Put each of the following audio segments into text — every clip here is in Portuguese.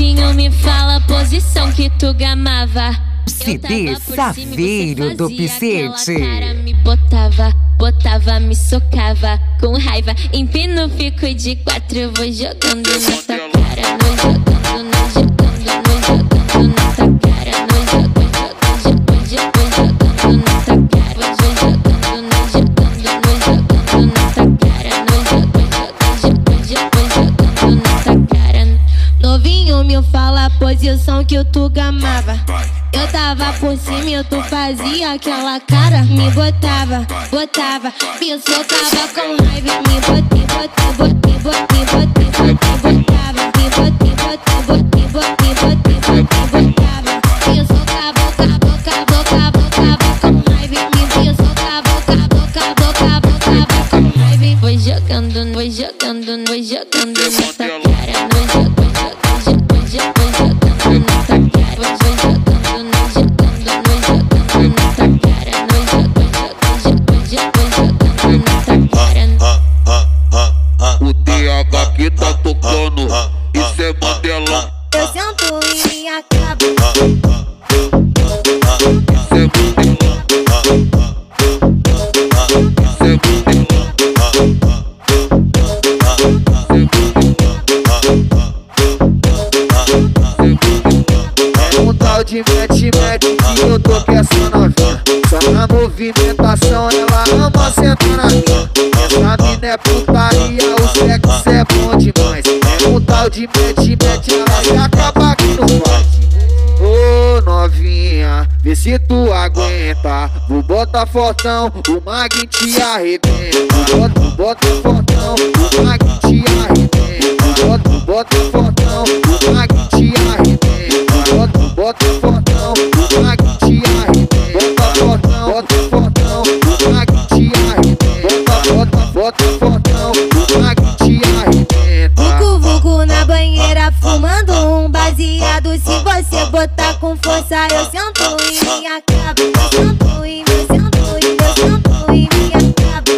Novinho, me fala a posição que tu gamava. CD Saveiro do Picete. Me botava, me socava. Com raiva, empino, fico de quatro. Vou jogando na tua cara, vou jogando na tua cara, vou jogando na tua cara. Novinho, me fala a posição que tu gamava. Eu tava por cima e tu fazia aquela cara. Me botava, me socava com raiva. Me botava, me socava, com raiva. Me socava, com raiva. Vou jogando nessa cara. O TH que tá tocando, isso é Mandela. Eu sento e me acabo. Isso é um tal de mete que eu tô com essa novinha. Só na movimentação ela ama sentar na minha. Essa mina é putaria, o sexo é bom demais. É um tal de mete, ela já acaba aqui no forte. Ô novinha, vê se tu aguenta. Vou botar fortão, o Mag te arrebenta. Bota fortão, o Mag te arrebenta. Bota fortão, o Mag te arrebenta. Bota fortão, o Mag te arrebenta. Bota fortão, o Mag te arrebenta. Bota fortão, o Mag te arrebenta. Vucu na banheira fumando um baseado. Se você botar com força eu sento e me acabo. Eu sento e me acabo.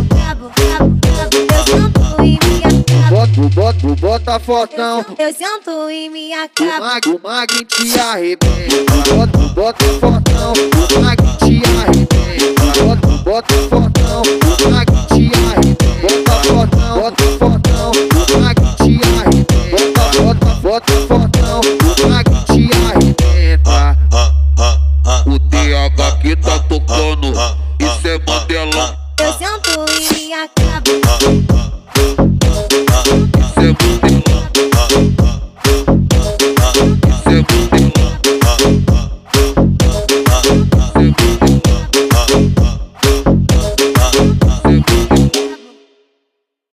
Eu sento e me acabo. Bota fortão, eu sento e me acabo. o Mag te arrebenta. Bota fortão, o Mag te arrebenta. Bota fortão, o Mag te arrebenta. Bota fortão, o Mag te arrebenta. Bota fortão, o Mag te arrebenta. O TH que tá tocando,